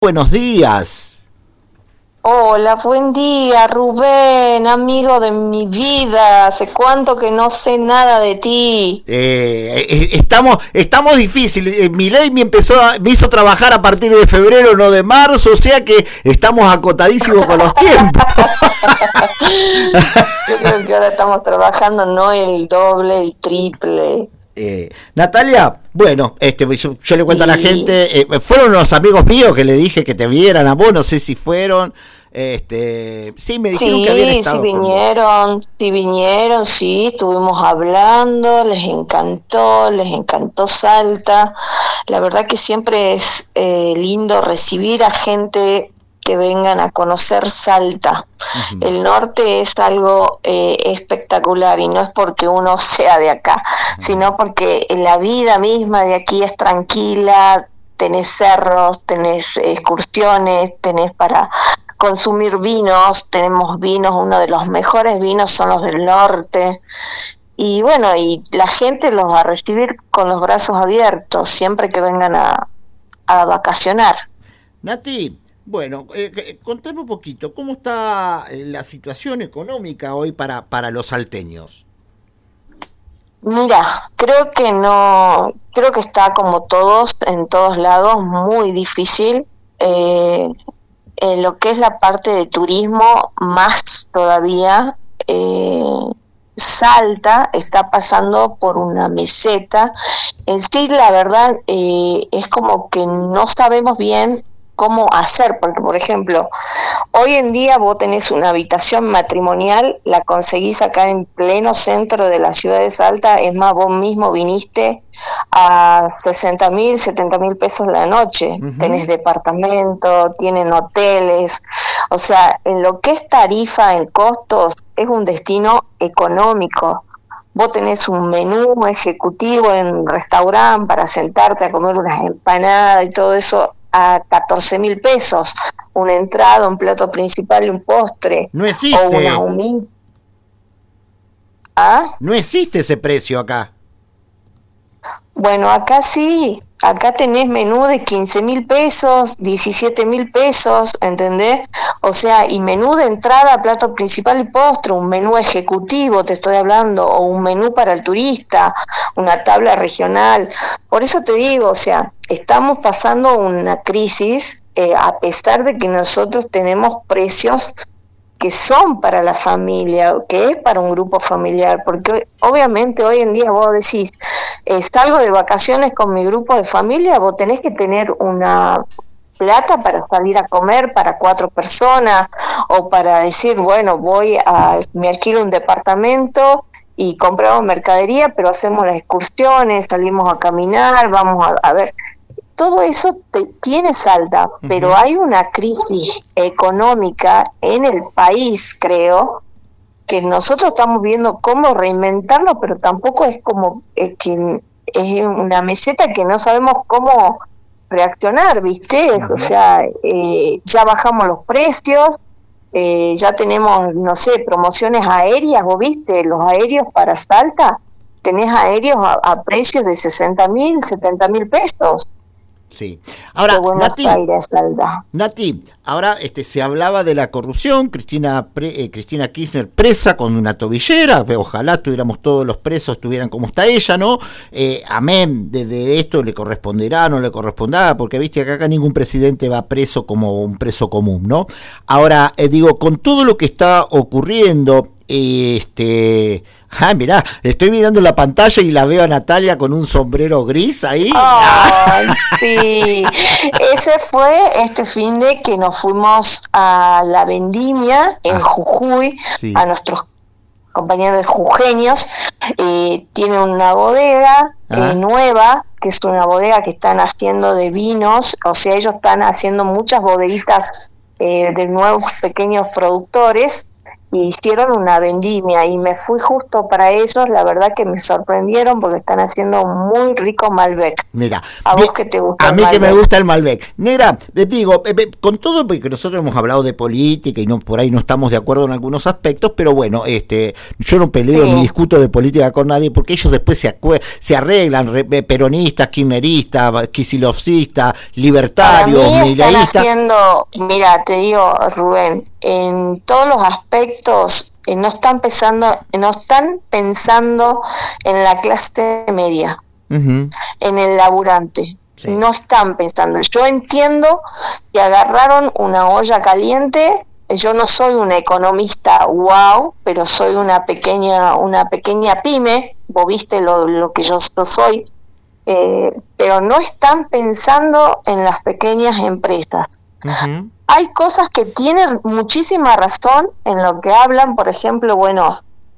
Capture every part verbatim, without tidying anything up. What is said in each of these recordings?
Buenos días. Hola, buen día, Rubén, amigo de mi vida. Hace cuánto que no sé nada de ti. Eh, eh, estamos, estamos difíciles. Eh, Milei me empezó, a, me hizo trabajar a partir de febrero, no de marzo, o sea que estamos acotadísimos con los tiempos. Yo creo que ahora estamos trabajando no el doble, el triple. Eh, Natalia, bueno, este, yo, yo le cuento sí. a la gente, eh, fueron unos amigos míos que le dije que te vieran a vos, no sé si fueron, este, sí, me dijeron sí, que habían estado. Sí, vinieron, sí vinieron, sí, estuvimos hablando, les encantó, les encantó Salta. La verdad que siempre es eh, lindo recibir a gente que vengan a conocer Salta. Uh-huh. El norte es algo eh, espectacular y no es porque uno sea de acá, uh-huh. sino porque la vida misma de aquí es tranquila, tenés cerros, tenés excursiones, tenés para consumir vinos, tenemos vinos, uno de los mejores vinos son los del norte. Y bueno, y la gente los va a recibir con los brazos abiertos siempre que vengan a, a vacacionar. Nati, bueno, eh, contame un poquito, ¿cómo está la situación económica hoy para, para los salteños? Mira, creo que no, creo que está como todos, en todos lados, muy difícil. Eh, en lo que es la parte de turismo, más todavía. Eh, Salta está pasando por una meseta. En sí, la verdad, eh, es como que no sabemos bien cómo hacer, porque por ejemplo, hoy en día vos tenés una habitación matrimonial, la conseguís acá en pleno centro de la ciudad de Salta, es más, vos mismo viniste a sesenta mil, setenta mil pesos la noche, uh-huh. tenés departamento, tienen hoteles, o sea, en lo que es tarifa, en costos, es un destino económico. Vos tenés un menú ejecutivo en restaurante para sentarte a comer unas empanadas y todo eso a catorce mil pesos, una entrada, un plato principal y un postre. No existe. O una humil... ¿Ah? No existe ese precio acá. Bueno, acá sí, acá tenés menú de quince mil pesos, diecisiete mil pesos, ¿entendés? O sea, y menú de entrada, plato principal y postre, un menú ejecutivo, te estoy hablando, o un menú para el turista, una tabla regional. Por eso te digo, o sea, estamos pasando una crisis, eh, a pesar de que nosotros tenemos precios que son para la familia, que es para un grupo familiar, porque obviamente hoy en día vos decís, eh, salgo de vacaciones con mi grupo de familia, vos tenés que tener una plata para salir a comer para cuatro personas, o para decir, bueno, voy a, me alquilo un departamento y compramos mercadería, pero hacemos las excursiones, salimos a caminar, vamos a, a ver... Todo eso te, tiene Salta, uh-huh. pero hay una crisis económica en el país, creo, que nosotros estamos viendo cómo reinventarlo, pero tampoco es como eh, que es una meseta que no sabemos cómo reaccionar, ¿viste? Uh-huh. O sea, eh, ya bajamos los precios, eh, ya tenemos, no sé, promociones aéreas, ¿vos viste? Los aéreos para Salta, tenés aéreos a, a precios de sesenta mil, setenta mil pesos. Sí. Ahora, Nati, Nati, ahora este, se hablaba de la corrupción, Cristina pre, eh, Cristina Kirchner presa con una tobillera, ojalá tuviéramos todos los presos, estuvieran como está ella, ¿no? Eh, amén, de, de esto le corresponderá, no le corresponderá, porque viste que acá ningún presidente va preso como un preso común, ¿no? Ahora, eh, digo, con todo lo que está ocurriendo, eh, este... Ah, mirá, estoy mirando la pantalla y la veo a Natalia con un sombrero gris ahí. Ay, sí. Ese fue este fin de que nos fuimos a la vendimia en ah, Jujuy, sí. a nuestros compañeros de jujeños. Eh, tienen una bodega ah. eh, nueva, que es una bodega que están haciendo de vinos, o sea, ellos están haciendo muchas bodeguitas eh, de nuevos pequeños productores. y hicieron una vendimia y me fui justo para ellos. La verdad que me sorprendieron porque están haciendo un muy rico Malbec. Mira, a vos que te gusta a mí que me gusta el Malbec. Negra, te digo, con todo, porque nosotros hemos hablado de política y no por ahí no estamos de acuerdo en algunos aspectos, pero bueno, este, yo no peleo sí. ni discuto de política con nadie porque ellos después se, se arreglan, re, peronistas, kirchneristas, kicillovistas, libertarios, mileístas. Mira, te digo, Rubén, en todos los aspectos eh, no están pensando, no están pensando en la clase media, uh-huh. en el laburante. Sí. No están pensando. Yo entiendo que agarraron una olla caliente. Yo no soy una economista wow, pero soy una pequeña, una pequeña pyme. Vos viste lo, lo que yo, yo soy. Eh, pero no están pensando en las pequeñas empresas. Uh-huh. Hay cosas que tienen muchísima razón en lo que hablan, por ejemplo, bueno,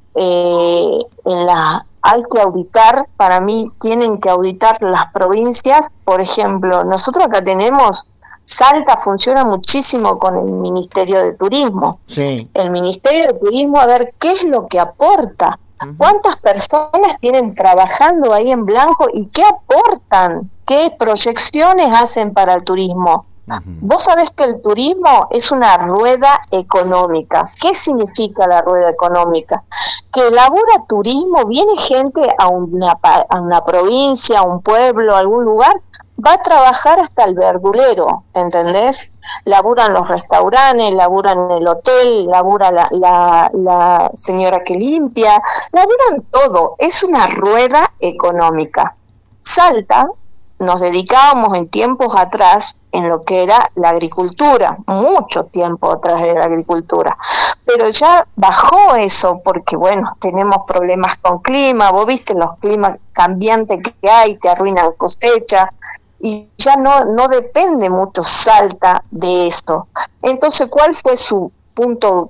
eh, en la hay que auditar, para mí tienen que auditar las provincias. Por ejemplo, nosotros acá tenemos, Salta funciona muchísimo con el Ministerio de Turismo. Sí. El Ministerio de Turismo, a ver qué es lo que aporta, uh-huh. cuántas personas tienen trabajando ahí en blanco y qué aportan, qué proyecciones hacen para el turismo. Uh-huh. Vos sabés que el turismo es una rueda económica. ¿Qué significa la rueda económica? Que labura turismo, viene gente a una, a una provincia, a un pueblo, a algún lugar, va a trabajar hasta el verdulero, ¿entendés? Laburan los restaurantes, laburan el hotel, labura la, la, la señora que limpia, laburan todo. Es una rueda económica. Salta, nos dedicábamos en tiempos atrás en lo que era la agricultura, mucho tiempo atrás de la agricultura, pero ya bajó eso porque, bueno, tenemos problemas con clima, vos viste los climas cambiantes que hay, te arruinan cosecha, y ya no, no depende mucho Salta de esto. Entonces, ¿cuál fue su punto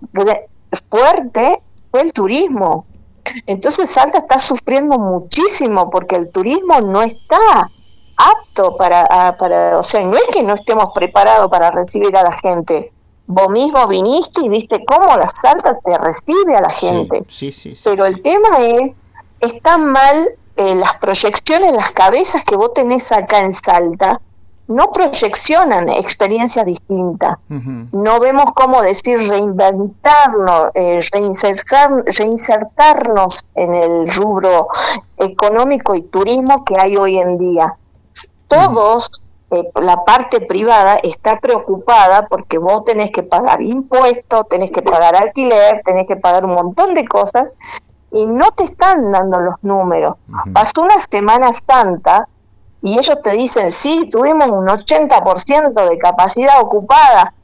fuerte? Fue el turismo. Entonces Salta está sufriendo muchísimo porque el turismo no está apto para, para, o sea, no es que no estemos preparados para recibir a la gente. Vos mismo viniste y viste cómo la Salta te recibe a la gente. Sí, sí, sí, sí, pero sí. El tema es, están mal eh, las proyecciones, las cabezas que vos tenés acá en Salta, no proyeccionan experiencias distintas. Uh-huh. No vemos cómo decir reinventarnos, eh, reinsertar, reinsertarnos en el rubro económico y turismo que hay hoy en día. Todos, eh, la parte privada está preocupada porque vos tenés que pagar impuestos, tenés que pagar alquiler, tenés que pagar un montón de cosas y no te están dando los números. Uh-huh. Pasó una Semana Santa y ellos te dicen, sí, tuvimos un ochenta por ciento de capacidad ocupada.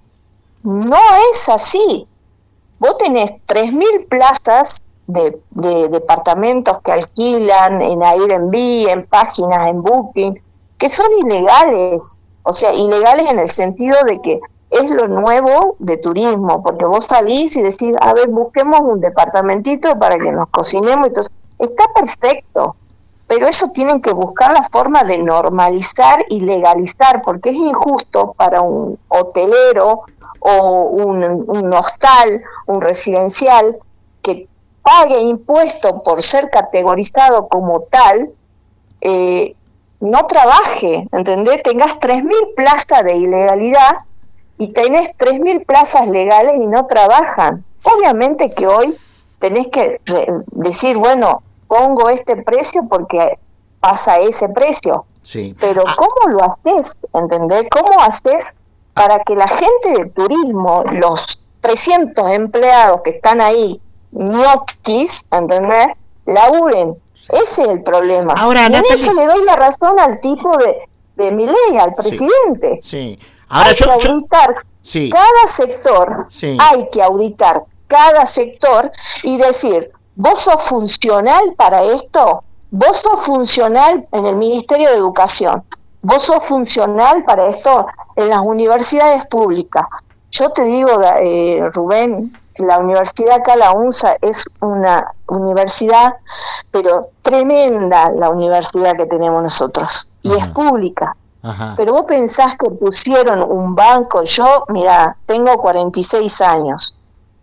No es así. Vos tenés tres mil plazas de, de departamentos que alquilan en Airbnb, en páginas, en Booking, que son ilegales, o sea, ilegales en el sentido de que es lo nuevo de turismo, porque vos salís y decís, a ver, busquemos un departamentito para que nos cocinemos, entonces, está perfecto, pero eso tienen que buscar la forma de normalizar y legalizar, porque es injusto para un hotelero o un, un hostal, un residencial, que pague impuestos por ser categorizado como tal, eh, no trabaje, ¿entendés? Tengas tres mil plazas de ilegalidad y tenés tres mil plazas legales y no trabajan. Obviamente que hoy tenés que re- decir, bueno, pongo este precio porque pasa ese precio. Sí. Pero ah. ¿cómo lo haces? ¿Entendés? ¿Cómo haces para que la gente del turismo, los trescientos empleados que están ahí, ñoquis, ¿entendés? Laburen. Ese es el problema. Ahora, y en Natalie... eso le doy la razón al tipo de, de Milei, al presidente. Sí. Sí. Ahora hay yo, que auditar yo... Sí. cada sector, sí. hay que auditar cada sector y decir, ¿vos sos funcional para esto? ¿Vos sos funcional en el Ministerio de Educación? ¿Vos sos funcional para esto en las universidades públicas? Yo te digo, eh, Rubén, la universidad acá, la UNSA, es una universidad, pero tremenda la universidad que tenemos nosotros, y Ajá. es pública. Ajá. Pero vos pensás que pusieron un banco, yo, mira, tengo cuarenta y seis años,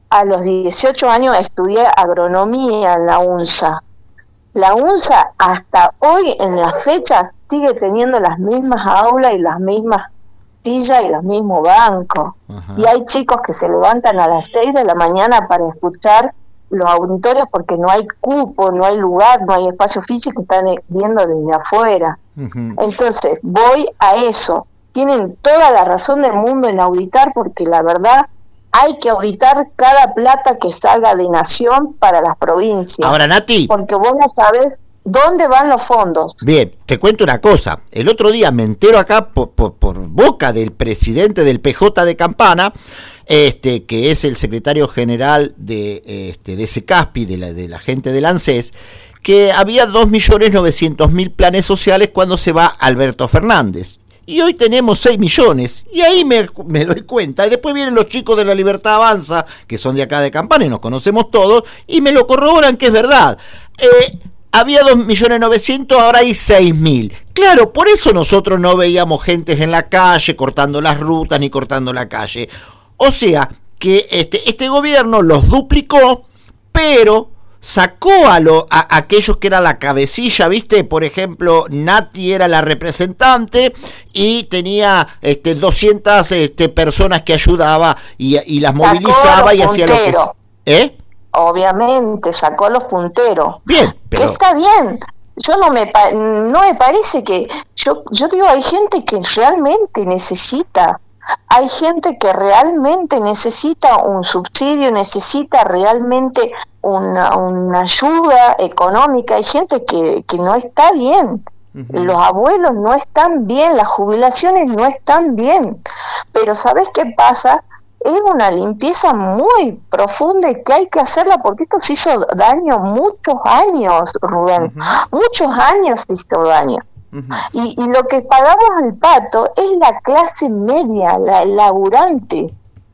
a los dieciocho años estudié agronomía en la UNSA. La UNSA hasta hoy, en la fecha, sigue teniendo las mismas aulas y las mismas sillas y los mismos bancos. Ajá. Y hay chicos que se levantan a las seis de la mañana para escuchar los auditorios porque no hay cupo, no hay lugar, no hay espacio físico, están viendo desde afuera. Uh-huh. Entonces, voy a eso. Tienen toda la razón del mundo en auditar, porque la verdad hay que auditar cada plata que salga de Nación para las provincias. Ahora, Nati, porque vos no sabés dónde van los fondos. Bien, te cuento una cosa. El otro día me entero acá por, por, por boca del presidente del P J de Campana, este que es el secretario general de este de SECASPI, de la, de la gente del ANSES, que había dos millones novecientos mil planes sociales cuando se va Alberto Fernández. Y hoy tenemos seis millones, y ahí me, me doy cuenta, y después vienen los chicos de La Libertad Avanza, que son de acá de Campana y nos conocemos todos, y me lo corroboran que es verdad. Eh, había dos millones novecientos, ahora hay seis mil. Claro, por eso nosotros no veíamos gente en la calle, cortando las rutas, ni cortando la calle. O sea, que este, este gobierno los duplicó, pero sacó a, lo, a, a aquellos que era la cabecilla, ¿viste? Por ejemplo, Nati era la representante y tenía este, doscientas este, personas que ayudaba y, y las movilizaba y hacía lo que... ¿Eh? Obviamente, sacó los punteros. Bien, pero... Que está bien. Yo no me no me parece que... Yo, yo digo, hay gente que realmente necesita... Hay gente que realmente necesita un subsidio, necesita realmente una, una ayuda económica. Hay gente que, que no está bien. Uh-huh. Los abuelos no están bien, las jubilaciones no están bien. Pero ¿sabes qué pasa? Es una limpieza muy profunda y que hay que hacerla porque esto se hizo daño muchos años, Rubén. Uh-huh. Muchos años se hizo daño. Uh-huh. Y, y lo que pagamos al pato es la clase media, la el laburante,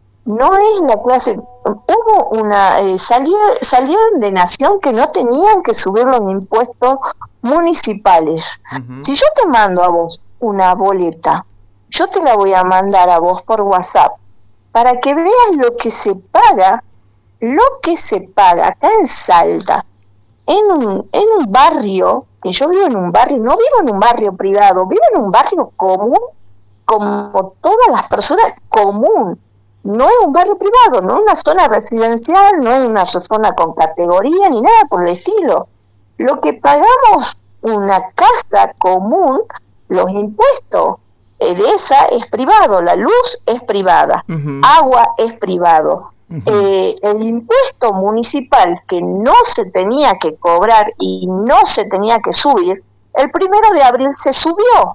no es la clase. Hubo una eh, salió, salieron de Nación que no tenían que subir los impuestos municipales. Uh-huh. Si yo te mando a vos una boleta, yo te la voy a mandar a vos por WhatsApp para que veas lo que se paga, lo que se paga acá en Salta, en un, en un barrio. Que yo vivo en un barrio, no vivo en un barrio privado, vivo en un barrio común, como todas las personas, común. No es un barrio privado, no es una zona residencial, no es una zona con categoría ni nada por el estilo. Lo que pagamos una casa común, los impuestos de esa es privado, la luz es privada, uh-huh. Agua es privado. Uh-huh. Eh, el impuesto municipal que no se tenía que cobrar y no se tenía que subir, el primero de abril se subió.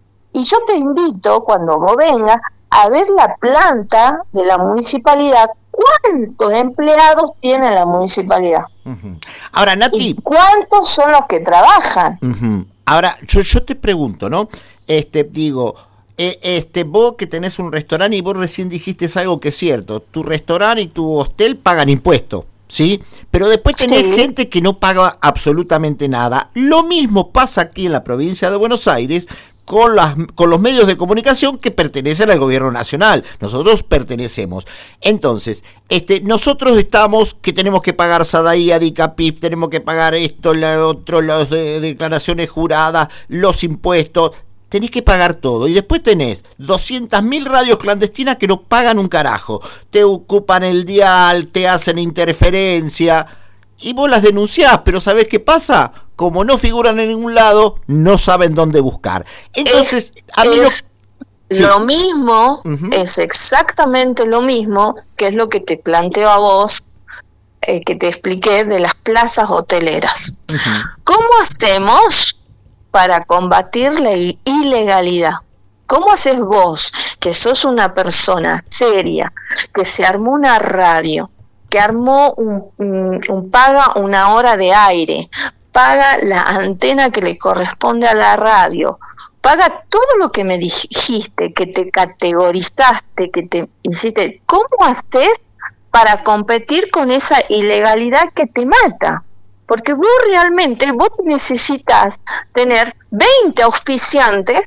Y yo te invito, cuando vos vengas, a ver la planta de la municipalidad, cuántos empleados tiene la municipalidad. Uh-huh. Ahora, Nati, ¿y cuántos son los que trabajan? Uh-huh. Ahora, yo, yo te pregunto, ¿no? Este, digo... Este, vos que tenés un restaurante y vos recién dijiste algo que es cierto, tu restaurante y tu hostel pagan impuestos, ¿sí? Pero después tenés sí. gente que no paga absolutamente nada. Lo mismo pasa aquí en la provincia de Buenos Aires con, las, con los medios de comunicación que pertenecen al gobierno nacional. Nosotros pertenecemos. Entonces, este, nosotros estamos que tenemos que pagar Sadaí, Adicapif, tenemos que pagar esto, lo otro, las de, declaraciones juradas, los impuestos. Tenés que pagar todo, y después tenés doscientas mil radios clandestinas que no pagan un carajo, te ocupan el dial, te hacen interferencia, y vos las denunciás, pero ¿sabés qué pasa? Como no figuran en ningún lado, no saben dónde buscar. Entonces, es, a mí es no... lo sí. mismo, uh-huh. es exactamente lo mismo, que es lo que te planteo a vos, eh, que te expliqué de las plazas hoteleras. Uh-huh. ¿Cómo hacemos para combatir la ilegalidad? ¿Cómo haces vos, que sos una persona seria, que se armó una radio, que armó un, un, un paga una hora de aire, paga la antena que le corresponde a la radio, paga todo lo que me dijiste, que te categorizaste, que te hiciste? ¿Cómo haces para competir con esa ilegalidad que te mata? Porque vos realmente, vos necesitas tener veinte auspiciantes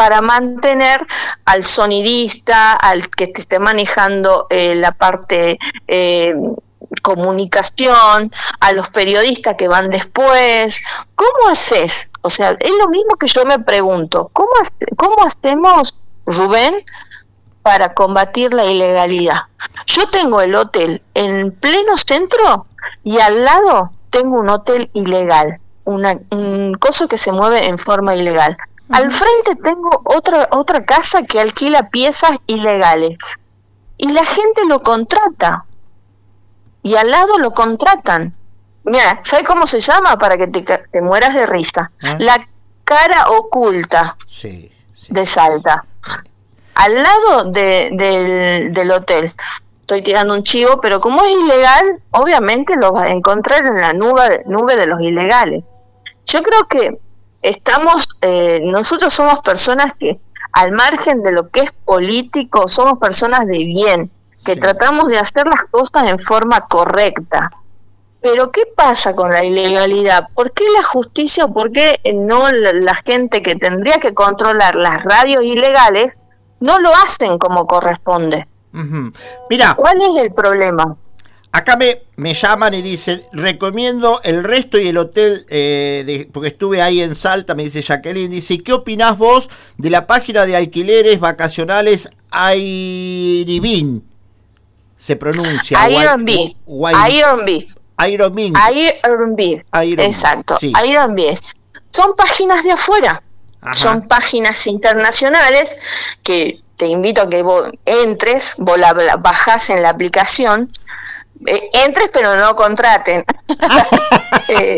para mantener al sonidista, al que te esté manejando eh, la parte eh, comunicación, a los periodistas que van después. ¿Cómo haces? O sea, es lo mismo que yo me pregunto, ¿cómo, hace, cómo hacemos, Rubén, para combatir la ilegalidad? Yo tengo el hotel en pleno centro y al lado tengo un hotel ilegal, una, un coso que se mueve en forma ilegal. Uh-huh. Al frente tengo otra otra casa que alquila piezas ilegales y la gente lo contrata y al lado lo contratan. Mira, ¿sabes cómo se llama? Para que te, te mueras de risa. ¿Eh? La cara oculta sí, sí, de Salta. Al lado de, de, del hotel. Estoy tirando un chivo, pero como es ilegal, obviamente lo vas a encontrar en la nube, nube de los ilegales. Yo creo que estamos, eh, nosotros somos personas que, al margen de lo que es político, somos personas de bien, que sí. tratamos de hacer las cosas en forma correcta. Pero ¿qué pasa con la ilegalidad? ¿Por qué la justicia o por qué no la, la gente que tendría que controlar las radios ilegales no lo hacen como corresponde? Uh-huh. Mira, ¿cuál es el problema? Acá me, me llaman y dicen, recomiendo El Resto y el hotel, eh, de, porque estuve ahí en Salta, me dice Jacqueline, dice, ¿qué opinás vos de la página de alquileres vacacionales Airbnb? Se pronuncia. Airbnb. Airbnb. Airbnb. Airbnb. Exacto. Sí. Airbnb. Son páginas de afuera. Ajá. Son páginas internacionales que te invito a que vos entres, vos la, la bajás en la aplicación, eh, entres pero no contraten. eh,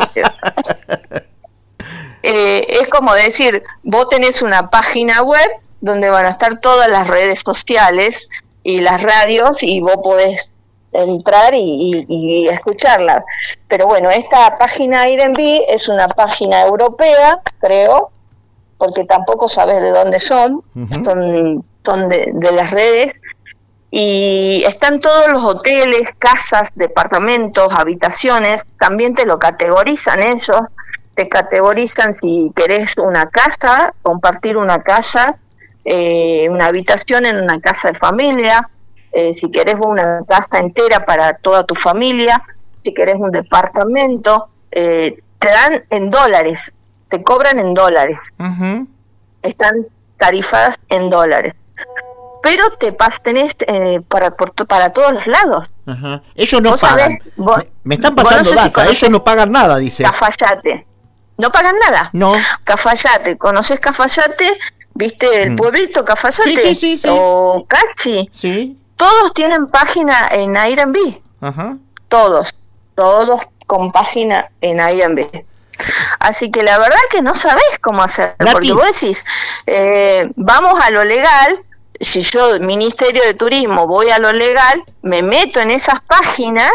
eh, es como decir, vos tenés una página web donde van a estar todas las redes sociales y las radios y vos podés entrar y, y, y escucharla. Pero bueno, esta página Airbnb es una página europea, creo, porque tampoco sabes de dónde son, uh-huh. son, son de, de las redes, y están todos los hoteles, casas, departamentos, habitaciones, también te lo categorizan ellos, te categorizan si querés una casa, compartir una casa, eh, una habitación en una casa de familia, eh, si querés una casa entera para toda tu familia, si querés un departamento, eh, te dan en dólares, te cobran en dólares, uh-huh. están tarifadas en dólares, pero te pas, tenés eh, para por, para todos los lados. Uh-huh. Ellos no pagan, sabés, vos, me, me están pasando no sé data, si ellos no pagan nada, dice. Cafayate, no pagan nada. No. Cafayate, ¿conoces Cafayate? ¿Viste el mm. pueblito Cafayate? Sí, sí, sí, sí. O Cachi. Sí. Todos tienen página en Airbnb. Uh-huh. Todos, todos con página en Airbnb. Así que la verdad que no sabés cómo hacer, Nati. Porque vos decís, eh, vamos a lo legal. Si yo, Ministerio de Turismo, voy a lo legal, me meto en esas páginas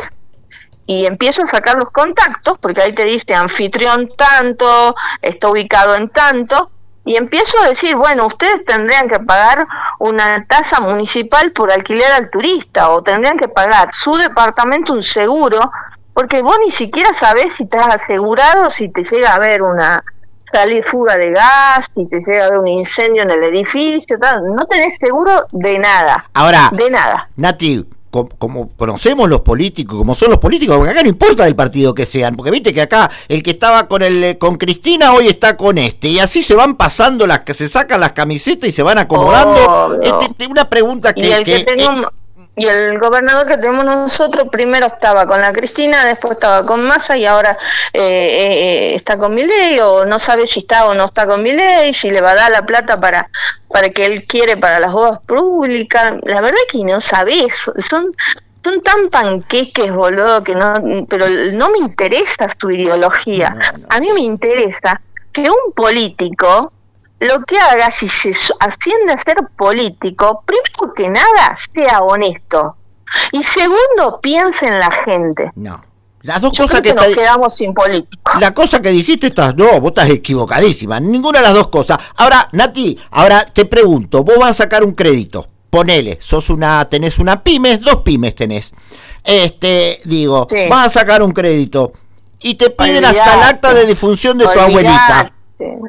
y empiezo a sacar los contactos, porque ahí te dice anfitrión tanto, está ubicado en tanto, y empiezo a decir, bueno, ustedes tendrían que pagar una tasa municipal por alquiler al turista, o tendrían que pagar su departamento un seguro, porque vos ni siquiera sabés si estás asegurado, si te llega a haber una salir fuga de gas, si te llega a haber un incendio en el edificio, tal, no tenés seguro de nada. Ahora, de nada. Nati, como, como conocemos los políticos, como son los políticos, porque acá no importa del partido que sean, porque viste que acá el que estaba con el con Cristina hoy está con este, y así se van pasando las que se sacan las camisetas y se van acomodando. Oh, este, una pregunta que, y el que, que tenía un... Y el gobernador que tenemos nosotros primero estaba con la Cristina, después estaba con Massa y ahora eh, eh, está con Milei, o no sabe si está o no está con Milei, si le va a dar la plata para para que él quiere para las obras públicas. La verdad que no sabés, son son tan panqueques, boludo, que no, pero no me interesa tu ideología. No, no. A mí me interesa que un político lo que haga, si se asciende a ser político, primero que nada, sea honesto. Y segundo, piense en la gente. No. Las dos Yo cosas creo que, que nos quedamos sin políticos. La cosa que dijiste, estás, no, vos estás equivocadísima. Ninguna de las dos cosas. Ahora, Nati, ahora te pregunto, vos vas a sacar un crédito. Ponele, sos una, tenés una pymes, dos pymes tenés. Este, digo, sí. Vas a sacar un crédito y te piden Olvidate. hasta el acta de difunción de Olvidate. tu abuelita.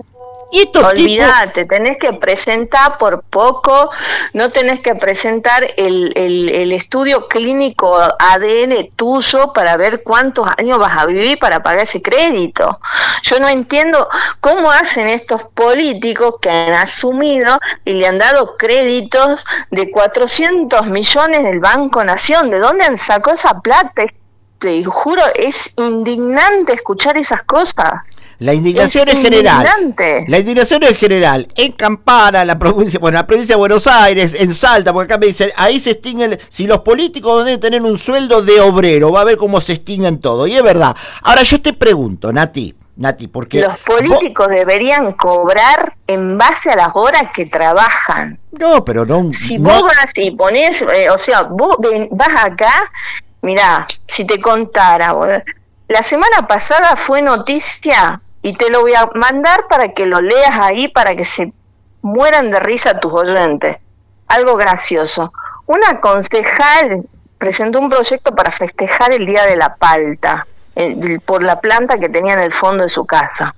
Y olvídate, tipo... tenés que presentar por poco, no tenés que presentar el, el, el estudio clínico A D N tuyo para ver cuántos años vas a vivir para pagar ese crédito. Yo no entiendo cómo hacen estos políticos que han asumido y le han dado créditos de cuatrocientos millones del Banco Nación. ¿De dónde han sacado esa plata? Te juro, es indignante escuchar esas cosas. La indignación es, es general. La indignación es general. En Campana, la provincia, bueno, la provincia de Buenos Aires, en Salta, porque acá me dicen, ahí se extinguen, si los políticos deben tener un sueldo de obrero, va a ver cómo se extinguen todo. Y es verdad. Ahora yo te pregunto, Nati, Nati, porque los políticos vos... deberían cobrar en base a las horas que trabajan. No, pero no. Si no... vos vas y pones, eh, o sea, vos ven, vas acá, mirá, si te contara, boludo, la semana pasada fue noticia. Y te lo voy a mandar para que lo leas ahí, para que se mueran de risa tus oyentes. Algo gracioso. Una concejal presentó un proyecto para festejar el Día de la Palta, eh, por la planta que tenía en el fondo de su casa.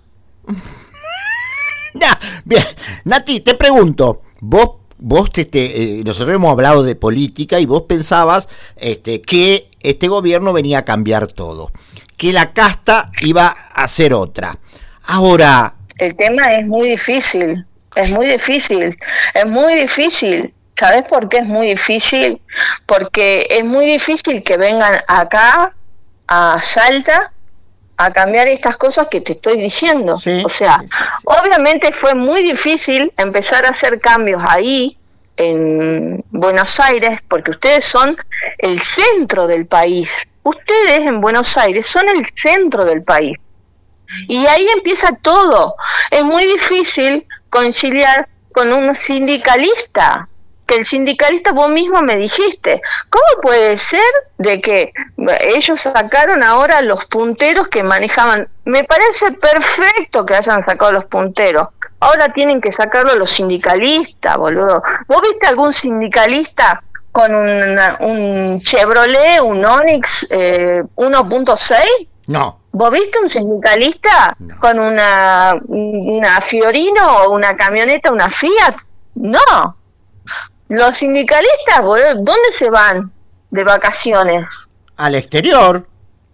Ya, bien. Nati, te pregunto, vos, vos este, eh, nosotros hemos hablado de política y vos pensabas este, que este gobierno venía a cambiar todo, que la casta iba a ser otra. Ahora... El tema es muy difícil, es muy difícil, es muy difícil. ¿Sabes por qué es muy difícil? Porque es muy difícil que vengan acá, a Salta, a cambiar estas cosas que te estoy diciendo. Sí, o sea, sí, sí, sí. Obviamente fue muy difícil empezar a hacer cambios ahí, en Buenos Aires, porque ustedes son el centro del país. Ustedes en Buenos Aires son el centro del país. Y ahí empieza todo. Es muy difícil conciliar con un sindicalista, que el sindicalista vos mismo me dijiste. ¿Cómo puede ser de que ellos sacaron ahora los punteros que manejaban? Me parece perfecto que hayan sacado los punteros. Ahora tienen que sacarlo los sindicalistas, boludo. ¿Vos viste algún sindicalista con una, un Chevrolet, un Onix eh, uno punto seis? No. ¿Vos viste un sindicalista no. con una, una Fiorino o una camioneta, una Fiat? No. Los sindicalistas, boludo, ¿dónde se van de vacaciones? Al exterior.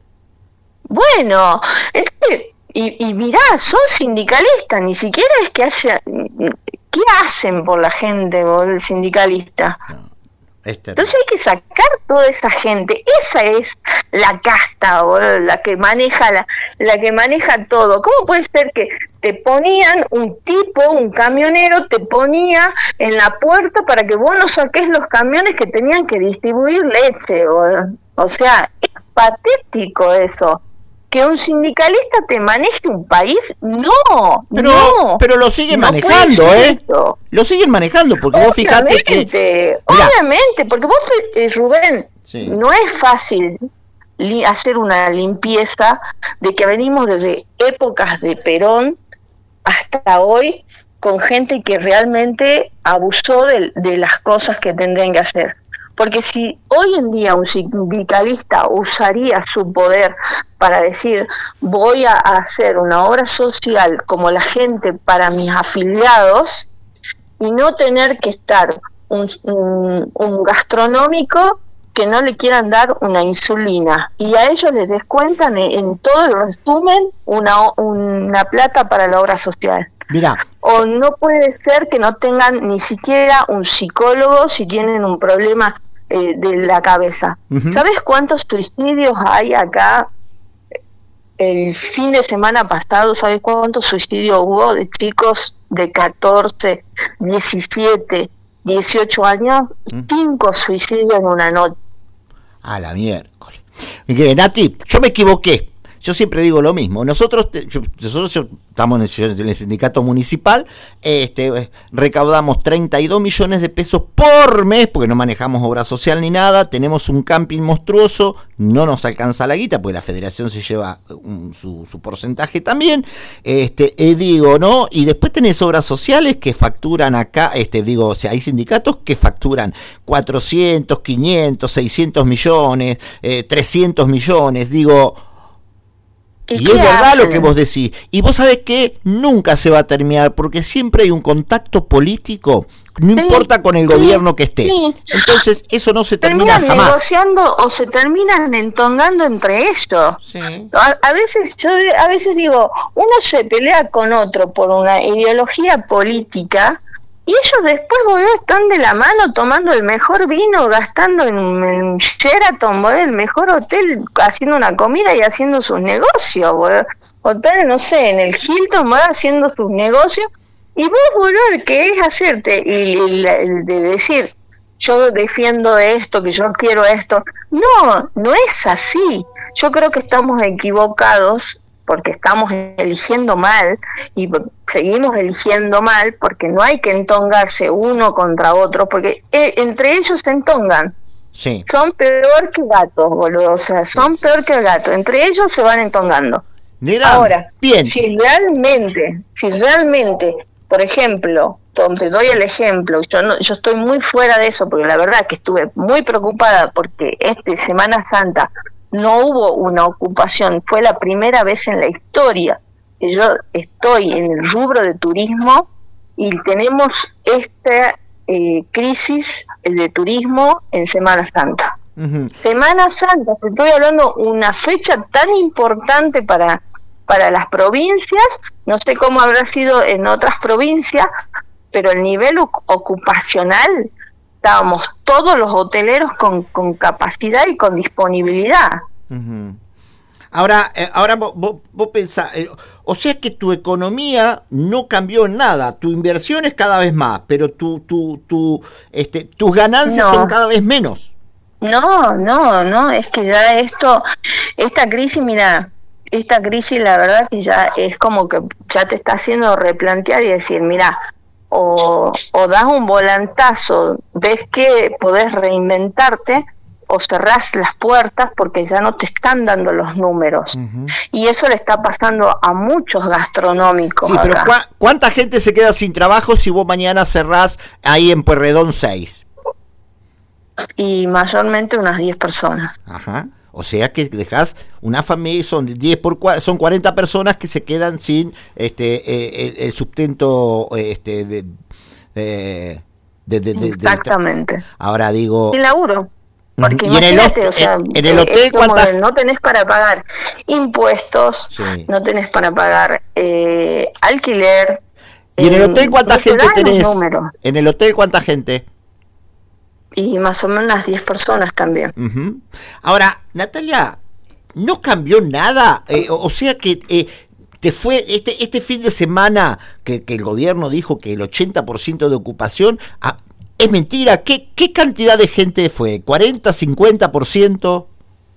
Bueno, entonces, y, y mirá, son sindicalistas, ni siquiera es que haya... ¿Qué hacen por la gente, boludo, el sindicalista? No. Entonces hay que sacar toda esa gente. Esa es la casta, boludo, la que maneja la, la que maneja todo. ¿Cómo puede ser que te ponían un tipo, un camionero, te ponía en la puerta para que vos no saques los camiones que tenían que distribuir leche, boludo? O sea, es patético eso. Que un sindicalista te maneje un país, no, pero, no. Pero lo siguen no manejando, ¿eh? Esto. Lo siguen manejando, porque obviamente, vos fijate que... Obviamente, porque vos, eh, Rubén, sí. No es fácil li- hacer una limpieza de que venimos desde épocas de Perón hasta hoy con gente que realmente abusó de, de las cosas que tendrían que hacer. Porque si hoy en día un sindicalista usaría su poder para decir voy a hacer una obra social como la gente para mis afiliados y no tener que estar un, un, un gastronómico que no le quieran dar una insulina y a ellos les descuentan en, en todo el resumen una, una plata para la obra social. Mirá. O no puede ser que no tengan ni siquiera un psicólogo si tienen un problema eh, de la cabeza. Uh-huh. ¿Sabes cuántos suicidios hay acá? El fin de semana pasado, ¿sabes cuántos suicidios hubo de chicos de catorce, diecisiete, dieciocho años? Uh-huh. Cinco suicidios en una noche. A la miércoles. Nati, yo me equivoqué. Yo siempre digo lo mismo. Nosotros, nosotros estamos en el sindicato municipal, este, recaudamos treinta y dos millones de pesos por mes, porque no manejamos obra social ni nada. Tenemos un camping monstruoso, no nos alcanza la guita, porque la federación se lleva un, su, su porcentaje también. Este, eh, digo, ¿no? Y después tenés obras sociales que facturan acá, este, digo, o sea, hay sindicatos que facturan cuatrocientos, quinientos, seiscientos millones, eh, trescientos millones, digo. Y, y es verdad hacen? Lo que vos decís. Y vos sabés que nunca se va a terminar, porque siempre hay un contacto político, no sí, importa con el sí, gobierno que esté. Sí. Entonces, eso no se termina terminan jamás. negociando o se terminan entongando entre ellos. Sí. A, a veces yo a veces digo, uno se pelea con otro por una ideología política y ellos después, boludo, están de la mano tomando el mejor vino, gastando en, en Sheraton, boludo, el mejor hotel, haciendo una comida y haciendo sus negocios, boludo. Hoteles, no sé, en el Hilton, boludo, haciendo sus negocios. Y vos, boludo, que es hacerte y, y, y de decir, yo defiendo esto, que yo quiero esto. No, no es así. Yo creo que estamos equivocados porque estamos eligiendo mal y seguimos eligiendo mal porque no hay que entongarse uno contra otro, porque eh, entre ellos se entongan. Sí. Son peor que gatos, boludo, o sea, son sí, peor sí, que el gato. Entre ellos se van entongando. Mira, ahora, bien. si realmente, si realmente, por ejemplo, te doy el ejemplo, yo no, yo estoy muy fuera de eso, porque la verdad que estuve muy preocupada porque este Semana Santa no hubo una ocupación, fue la primera vez en la historia que yo estoy en el rubro de turismo y tenemos esta eh, crisis de turismo en Semana Santa. Uh-huh. Semana Santa, te estoy hablando una fecha tan importante para, para las provincias, no sé cómo habrá sido en otras provincias, pero el nivel ocupacional, estábamos todos los hoteleros con, con capacidad y con disponibilidad. Uh-huh. Ahora, eh, ahora vos, vos, vos pensás, eh, o sea que tu economía no cambió en nada, tu inversión es cada vez más, pero tu, tu, tu, este, tus ganancias no. son cada vez menos. No, no, no, es que ya esto, esta crisis, mira, esta crisis la verdad que ya es como que ya te está haciendo replantear y decir, mira, o, o das un volantazo, ves que podés reinventarte, o cerrás las puertas porque ya no te están dando los números. Uh-huh. Y eso le está pasando a muchos gastronómicos. Sí, acá. Pero ¿cu- ¿cuánta gente se queda sin trabajo si vos mañana cerrás ahí en Pueyrredón seis? Y mayormente unas diez personas. Ajá. O sea que dejás una familia, son diez por cuatro, son cuarenta personas que se quedan sin este eh, el, el sustento este de, de, de, de, de exactamente. De, ahora digo. Sin laburo. Porque y imagínate, en el, o sea, en, en el hotel ¿cuántas? No tenés para pagar impuestos, sí. no tenés para pagar eh, alquiler. ¿Y en el hotel cuánta gente tenés? ¿En el hotel cuánta gente? Y más o menos unas diez personas también. Uh-huh. Ahora, Natalia, ¿no cambió nada? Eh, o, o sea que eh, te fue este este fin de semana que, que el gobierno dijo que el ochenta por ciento de ocupación... A, es mentira, ¿Qué, ¿qué cantidad de gente fue? ¿cuarenta, cincuenta por ciento?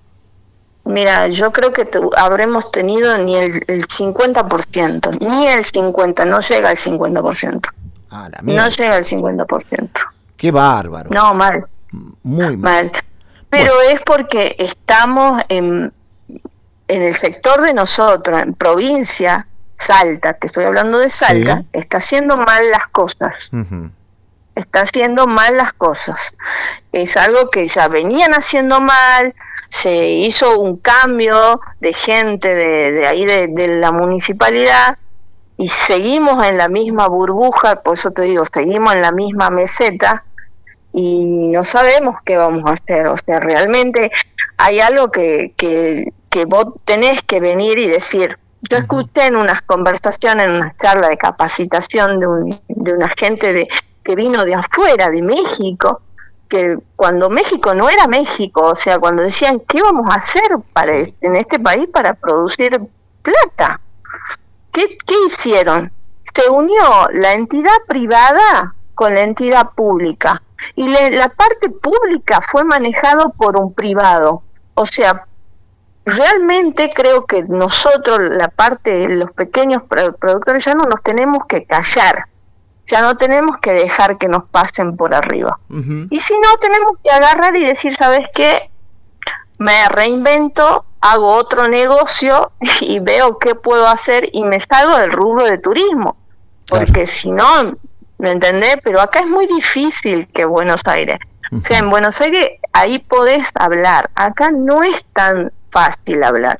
Mira, yo creo que te, habremos tenido ni el, el cincuenta por ciento, ni el cincuenta por ciento, no llega al cincuenta por ciento. Ah, la mierda. No llega al cincuenta por ciento. Qué bárbaro. No, mal. Muy mal. mal. Pero bueno. Es porque estamos en, en el sector de nosotros, en provincia, Salta, te estoy hablando de Salta, sí. Está haciendo mal las cosas. Uh-huh. Está haciendo mal las cosas. Es algo que ya venían haciendo mal, se hizo un cambio de gente de, de ahí de, de la municipalidad y seguimos en la misma burbuja, por eso te digo, seguimos en la misma meseta y no sabemos qué vamos a hacer. O sea, realmente hay algo que, que, que vos tenés que venir y decir. Yo escuché en unas conversaciones, en una charla de capacitación de, un, de una gente de que vino de afuera, de México, que cuando México no era México, o sea, cuando decían, ¿qué vamos a hacer para en este país para producir plata? ¿Qué, qué hicieron? Se unió la entidad privada con la entidad pública, y le, la parte pública fue manejado por un privado. O sea, realmente creo que nosotros, la parte, los pequeños productores, ya no nos tenemos que callar. Ya no tenemos que dejar que nos pasen por arriba. Uh-huh. Y si no, tenemos que agarrar y decir, ¿sabes qué? Me reinvento, hago otro negocio y veo qué puedo hacer y me salgo del rubro de turismo. Porque claro. Si no, ¿me entendés? Pero acá es muy difícil que Buenos Aires. Uh-huh. O sea, en Buenos Aires ahí podés hablar. Acá no es tan fácil hablar.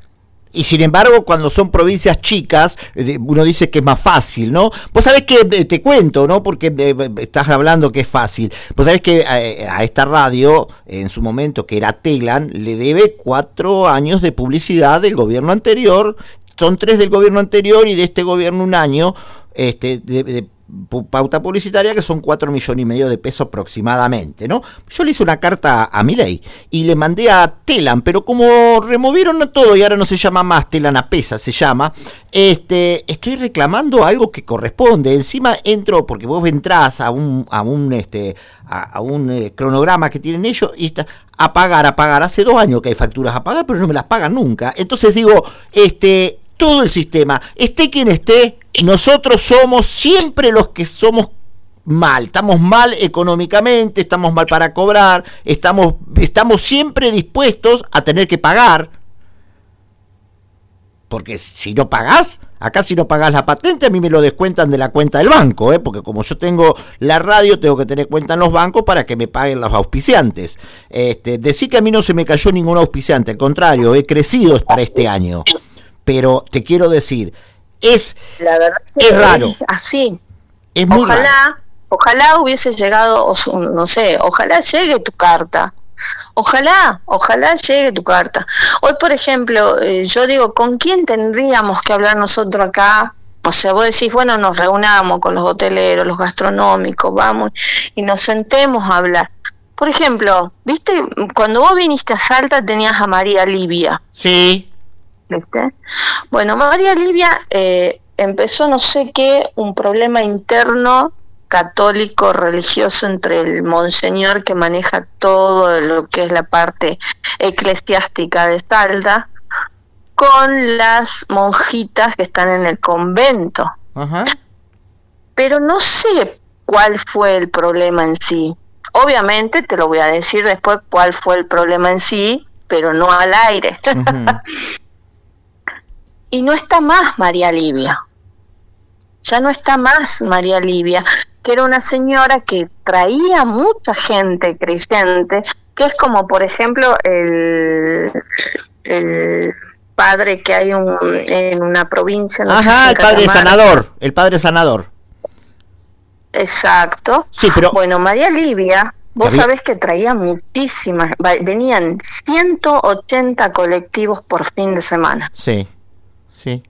Y sin embargo, cuando son provincias chicas, uno dice que es más fácil, ¿no? Vos sabés que, te cuento, ¿no? Porque estás hablando que es fácil. Vos sabés que a esta radio, en su momento, que era Telan, le debe cuatro años de publicidad del gobierno anterior. Son tres del gobierno anterior y de este gobierno un año este, de, de pauta publicitaria, que son cuatro millones y medio de pesos aproximadamente, ¿no? Yo le hice una carta a Milei y le mandé a Telan, pero como removieron todo y ahora no se llama más Telan Apesa, se llama, este, estoy reclamando algo que corresponde. Encima entro, porque vos entrás a un, a un, este, a, a un eh, cronograma que tienen ellos y está a pagar, a pagar. Hace dos años que hay facturas a pagar, pero no me las pagan nunca. Entonces digo, este, todo el sistema, esté quien esté, nosotros somos siempre los que somos mal, estamos mal económicamente, estamos mal para cobrar, estamos, estamos siempre dispuestos a tener que pagar, porque si no pagás, acá si no pagás la patente a mí me lo descuentan de la cuenta del banco, ¿eh? Porque como yo tengo la radio tengo que tener cuenta en los bancos para que me paguen los auspiciantes. Este, decir que a mí no se me cayó ningún auspiciante, al contrario, he crecido para este año, pero te quiero decir, Es, la verdad es, es raro. Es así. Es muy ojalá, raro. Ojalá hubiese llegado, no sé, ojalá llegue tu carta. Ojalá, ojalá llegue tu carta. Hoy, por ejemplo, eh, yo digo, ¿con quién tendríamos que hablar nosotros acá? O sea, vos decís, bueno, nos reunamos con los hoteleros, los gastronómicos, vamos y nos sentemos a hablar. Por ejemplo, ¿viste? Cuando vos viniste a Salta tenías a María Livia. Sí. ¿Viste? Bueno, María Livia eh, empezó no sé qué, un problema interno católico religioso entre el monseñor que maneja todo lo que es la parte eclesiástica de Salta con las monjitas que están en el convento. Ajá. Pero no sé cuál fue el problema en sí. Obviamente te lo voy a decir después cuál fue el problema en sí, pero no al aire. Uh-huh. Y no está más María Livia, ya no está más María Livia, que era una señora que traía mucha gente creyente, que es como por ejemplo el, el padre que hay un, en una provincia. No Ajá, sé si el padre sanador, el padre sanador. Exacto. Sí, pero bueno, María Livia, vos sabés que traía muchísimas, venían ciento ochenta colectivos por fin de semana. Sí. Sí.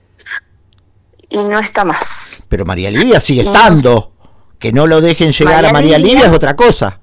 Y no está más. Pero María Livia sigue estando. No, que no lo dejen llegar María a María Livia, Livia es otra cosa.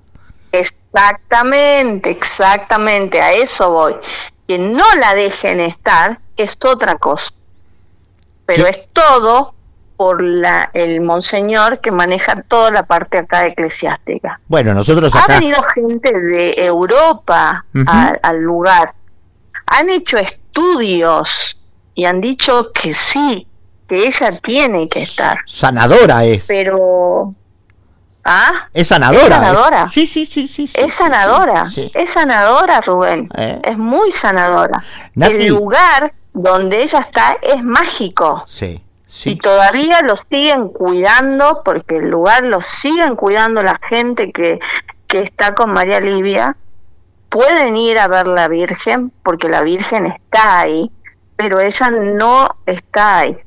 Exactamente, exactamente, a eso voy. Que no la dejen estar es otra cosa. Pero ¿qué? Es todo por la el monseñor que maneja toda la parte acá eclesiástica. Bueno, nosotros acá... Ha venido gente de Europa uh-huh. a, al lugar. Han hecho estudios y han dicho que sí, que ella tiene que estar. Sanadora es. Pero... ¿Ah? Es sanadora. Es sanadora. Es, sí, sí, sí, sí, sí. Es sanadora. Sí, sí. Es sanadora, Rubén. ¿Eh? Es muy sanadora. Nati. El lugar donde ella está es mágico. Sí, sí. Y todavía lo siguen cuidando, porque el lugar lo siguen cuidando la gente que, que está con María Livia. Pueden ir a ver la Virgen, porque la Virgen está ahí, pero ella no está ahí.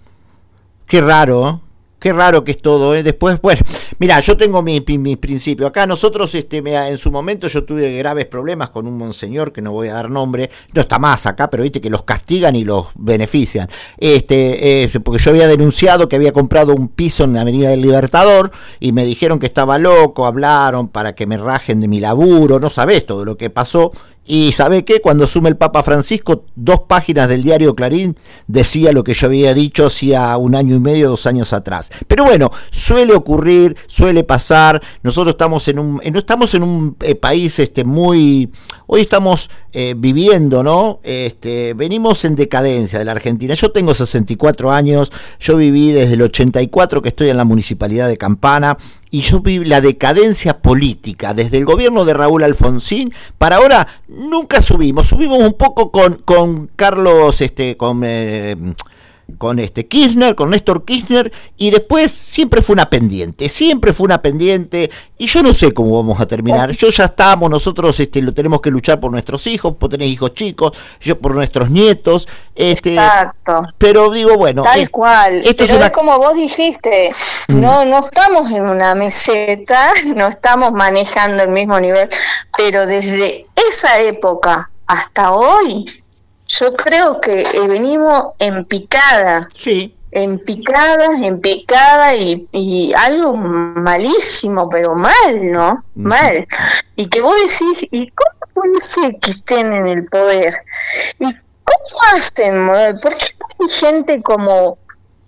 Qué raro, qué raro que es todo, ¿eh? Después, bueno, mira, yo tengo mi, mi, mi principio. Acá nosotros, este, en su momento yo tuve graves problemas con un monseñor, que no voy a dar nombre, no está más acá, pero viste que los castigan y los benefician. Este, eh, porque yo había denunciado que había comprado un piso en la Avenida del Libertador y me dijeron que estaba loco, hablaron para que me rajen de mi laburo, no sabés todo lo que pasó. Y ¿sabe qué? Cuando asume el Papa Francisco, dos páginas del diario Clarín decía lo que yo había dicho hacía un año y medio, dos años atrás. Pero bueno, suele ocurrir, suele pasar. Nosotros estamos en un, no estamos en un eh, país este muy, hoy estamos eh, viviendo, ¿no? Este, venimos en decadencia de la Argentina. Yo tengo sesenta y cuatro años, yo viví desde el ochenta y cuatro que estoy en la municipalidad de Campana. Y yo vi la decadencia política desde el gobierno de Raúl Alfonsín para ahora. Nunca subimos, subimos un poco con, con Carlos, este, con eh, con este Kirchner, con Néstor Kirchner, y después siempre fue una pendiente, siempre fue una pendiente, y yo no sé cómo vamos a terminar. Yo ya estamos, nosotros este, lo tenemos que luchar por nuestros hijos, vos tenés hijos chicos, yo por nuestros nietos, este, exacto. Pero digo, bueno, tal es, cual, esto pero es, una... es como vos dijiste, mm. no, no estamos en una meseta, no estamos manejando el mismo nivel, pero desde esa época hasta hoy, yo creo que venimos en picada. Sí. En picada, en picada y, y algo malísimo, pero mal, ¿no? Uh-huh. Mal. Y que vos decís, ¿y cómo puede ser que estén en el poder? ¿Y cómo hacen? ¿Por qué hay gente como,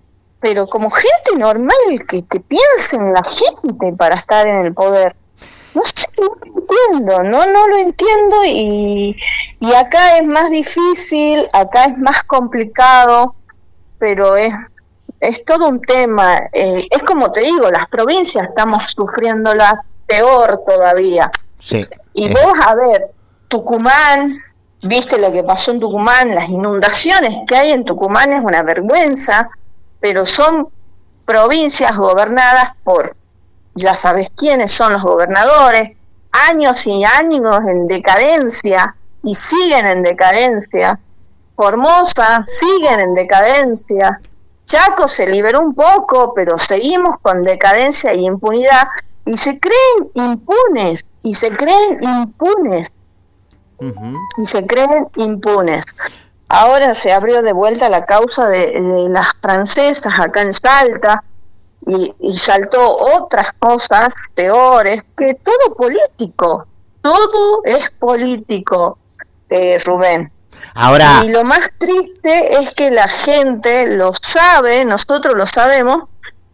pero como gente normal que te piensa en la gente para estar en el poder? No sé, no lo entiendo, no, no lo entiendo y, y acá es más difícil, acá es más complicado, pero es, es todo un tema. Eh, es como te digo, las provincias estamos sufriéndola peor todavía. Sí. Y eh. vos, a ver, Tucumán, viste lo que pasó en Tucumán, las inundaciones que hay en Tucumán es una vergüenza, pero son provincias gobernadas por... ya sabes quiénes son los gobernadores, años y años en decadencia, y siguen en decadencia. Formosa, siguen en decadencia. Chaco se liberó un poco, pero seguimos con decadencia y impunidad, y se creen impunes, y se creen impunes, uh-huh. y se creen impunes. Ahora se abrió de vuelta la causa de, de las francesas acá en Salta, Y, y saltó otras cosas peores, que todo político, todo es político, eh, Rubén. Ahora... Y lo más triste es que la gente lo sabe, nosotros lo sabemos,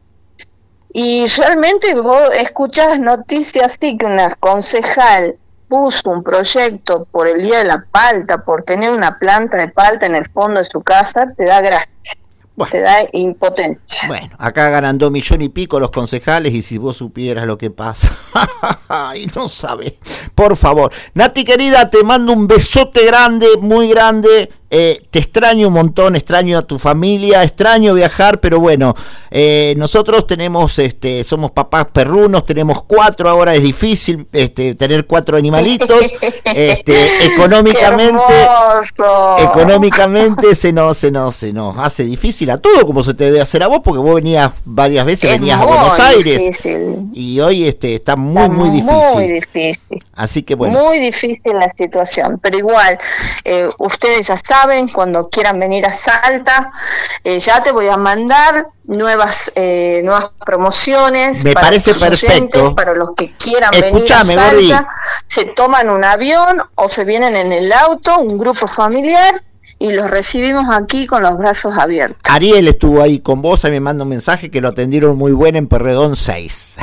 y realmente vos escuchás noticias así que una concejal puso un proyecto por el Día de la Palta, por tener una planta de palta en el fondo de su casa, te da gracia. Bueno, te da impotencia. Bueno, acá ganan dos millones y pico los concejales, y si vos supieras lo que pasa. Y no sabes. Por favor. Nati querida, te mando un besote grande, muy grande. Eh, te extraño un montón, extraño a tu familia, extraño viajar, pero bueno, eh, nosotros tenemos, este, somos papás perrunos, tenemos cuatro, ahora es difícil este, tener cuatro animalitos, este, económicamente, económicamente se nos, se nos, se nos hace difícil a todo, como se te debe hacer a vos, porque vos venías varias veces, es venías a Buenos Aires, difícil. Y hoy este, está muy, está muy difícil. Muy difícil. Así que bueno. Muy difícil la situación, pero igual, eh, ustedes ya saben, cuando quieran venir a Salta, eh, ya te voy a mandar nuevas eh, nuevas promociones. Me para parece perfecto. Oyentes, para los que quieran Escuchame, venir a Salta, Gordi. Se toman un avión o se vienen en el auto, un grupo familiar, y los recibimos aquí con los brazos abiertos. Ariel estuvo ahí con vos, ahí me manda un mensaje que lo atendieron muy bien en Perredón seis.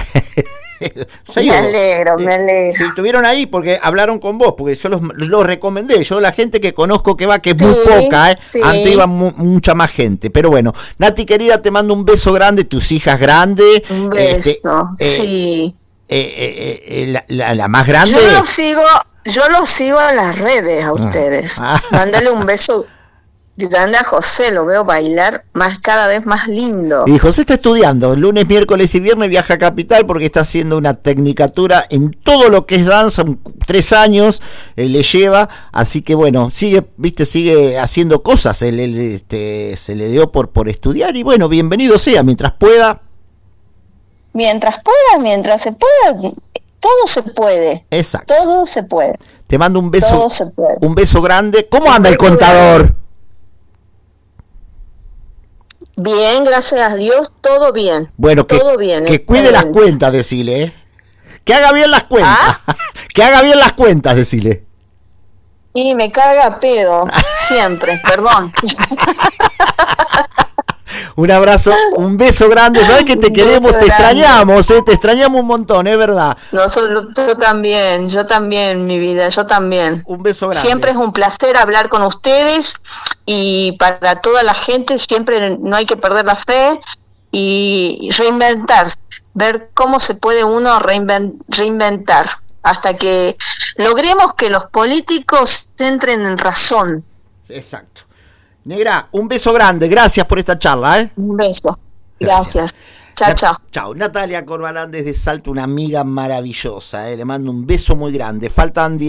Me alegro, me alegro. Si estuvieron ahí porque hablaron con vos, porque yo los, los recomendé. Yo la gente que conozco que va, que es sí, muy poca, ¿eh? Sí. Antes iba mu- mucha más gente. Pero bueno, Nati querida, te mando un beso grande, tus hijas grandes. Un beso, este, eh, sí. Eh, eh, eh, la, la, la más grande. Yo los sigo, yo los sigo en las redes a ustedes. Ah. Mándale un beso grande a José, lo veo bailar más cada vez más lindo. Y José está estudiando, lunes, miércoles y viernes viaja a Capital porque está haciendo una tecnicatura en todo lo que es danza, tres años eh, le lleva, así que bueno, sigue, viste, sigue haciendo cosas, él, él, este, se le dio por, por estudiar y bueno, bienvenido sea, mientras pueda. Mientras pueda, mientras se pueda, todo se puede. Exacto. Todo se puede. Te mando un beso, todo se puede. Un beso grande. ¿Cómo anda el contador? Bien, gracias a Dios, todo bien. Bueno, que, todo bien, que cuide bien. Las cuentas, decile, ¿eh? Que haga bien las cuentas. ¿Ah? Que haga bien las cuentas, decile. Y me caga a pedo, siempre, perdón. Un abrazo, un beso grande, sabes que te queremos, te extrañamos, eh, te extrañamos un montón, es verdad. Nosotros, yo también, yo también, mi vida, yo también. Un beso grande. Siempre es un placer hablar con ustedes y para toda la gente siempre no hay que perder la fe y reinventarse, ver cómo se puede uno reinventar hasta que logremos que los políticos entren en razón. Exacto. Negra, un beso grande, gracias por esta charla, ¿eh? Un beso, gracias. Chao, chao. Chao. Natalia Corbalán desde Salta, una amiga maravillosa, ¿eh? Le mando un beso muy grande. Faltan